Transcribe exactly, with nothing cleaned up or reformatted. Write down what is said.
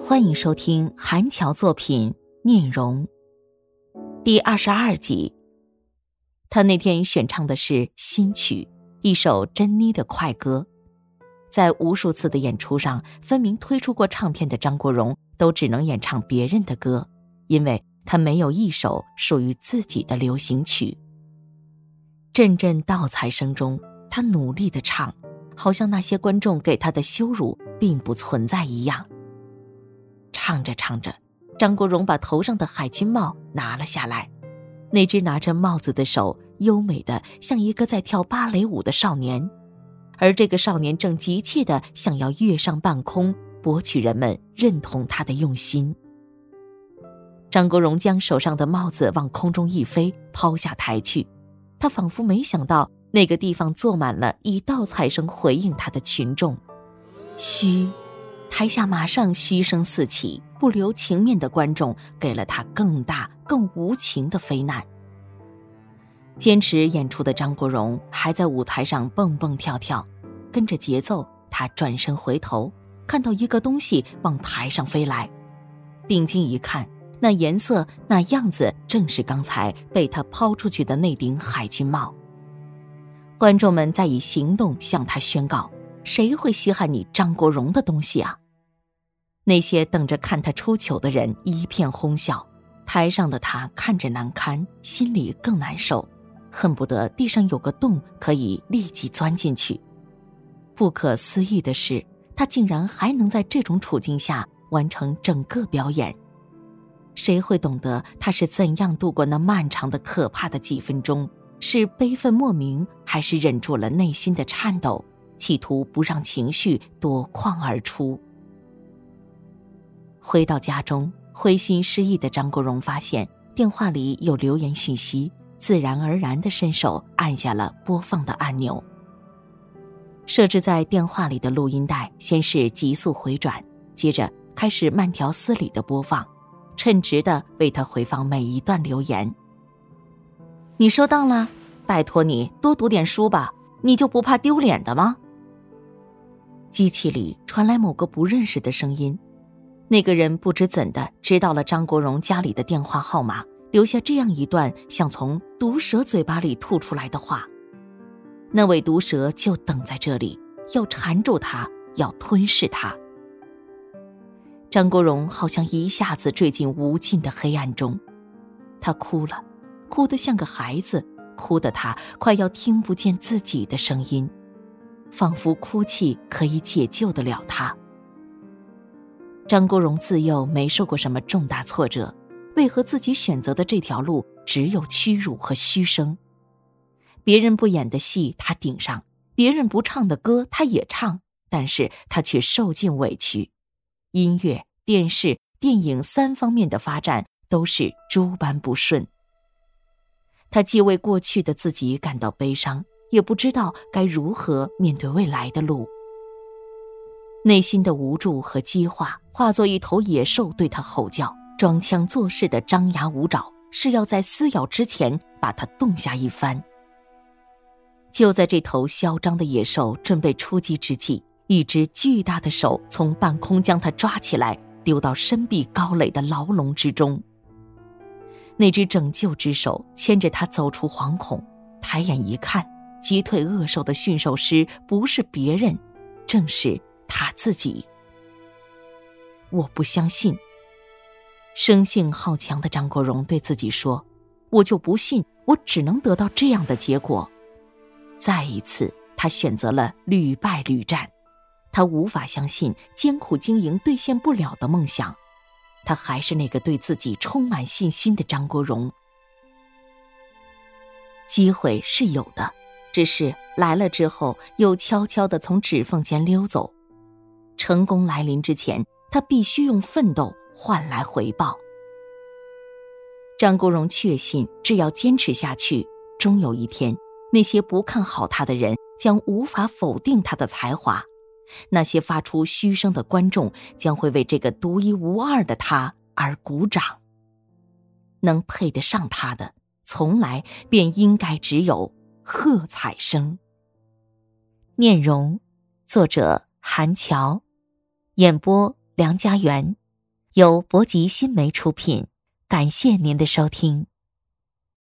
欢迎收听韩乔作品《念容》第二十二集。他那天选唱的是新曲，一首珍妮的快歌。在无数次的演出上，分明推出过唱片的张国荣都只能演唱别人的歌，因为他没有一首属于自己的流行曲。阵阵稻彩声中，他努力地唱，好像那些观众给他的羞辱并不存在一样。唱着唱着，张国荣把头上的海军帽拿了下来，那只拿着帽子的手优美的像一个在跳芭蕾舞的少年，而这个少年正急切地想要跃上半空，博取人们认同他的用心。张国荣将手上的帽子往空中一飞，抛下台去，他仿佛没想到那个地方坐满了以稻彩声回应他的群众。嘘，台下马上嘘声四起，不留情面的观众给了他更大更无情的非难。坚持演出的张国荣还在舞台上蹦蹦跳跳，跟着节奏，他转身回头，看到一个东西往台上飞来，定睛一看，那颜色那样子正是刚才被他抛出去的那顶海军帽。观众们在以行动向他宣告，谁会稀罕你张国荣的东西啊？那些等着看他出糗的人一片哄笑，台上的他看着难堪，心里更难受，恨不得地上有个洞可以立即钻进去。不可思议的是，他竟然还能在这种处境下完成整个表演。谁会懂得他是怎样度过那漫长的可怕的几分钟？是悲愤莫名，还是忍住了内心的颤抖，企图不让情绪夺眶而出？回到家中，灰心失意的张国荣发现电话里有留言讯息，自然而然地伸手按下了播放的按钮。设置在电话里的录音带先是急速回转，接着开始慢条斯理地播放，称职地为他回放每一段留言。你收到了？拜托你多读点书吧，你就不怕丢脸的吗？机器里传来某个不认识的声音，那个人不知怎的知道了张国荣家里的电话号码，留下这样一段像从毒蛇嘴巴里吐出来的话。那位毒蛇就等在这里，要缠住他，要吞噬他。张国荣好像一下子坠进无尽的黑暗中，他哭了，哭得像个孩子，哭得他快要听不见自己的声音，仿佛哭泣可以解救得了他。张国荣自幼没受过什么重大挫折，为何自己选择的这条路只有屈辱和嘘声？别人不演的戏他顶上，别人不唱的歌他也唱，但是他却受尽委屈。音乐、电视、电影三方面的发展都是诸般不顺。他既为过去的自己感到悲伤，也不知道该如何面对未来的路。内心的无助和激化化作一头野兽对他吼叫，装腔作势的张牙舞爪，是要在撕咬之前把他冻下一番。就在这头嚣张的野兽准备出击之际，一只巨大的手从半空将他抓起来，丢到深壁高垒的牢笼之中。那只拯救之手牵着他走出惶恐，抬眼一看，击退恶兽的驯兽师不是别人，正是他自己。我不相信。生性好强的张国荣对自己说，我就不信我只能得到这样的结果。再一次，他选择了屡败屡战。他无法相信艰苦经营兑现不了的梦想，他还是那个对自己充满信心的张国荣。机会是有的，只是来了之后又悄悄地从指缝间溜走。成功来临之前，他必须用奋斗换来回报。张国荣确信，只要坚持下去，终有一天，那些不看好他的人将无法否定他的才华，那些发出嘘声的观众将会为这个独一无二的他而鼓掌。能配得上他的，从来便应该只有喝彩声。念容，作者韩乔，演播梁家园， 由博吉新媒出品，感谢您的收听。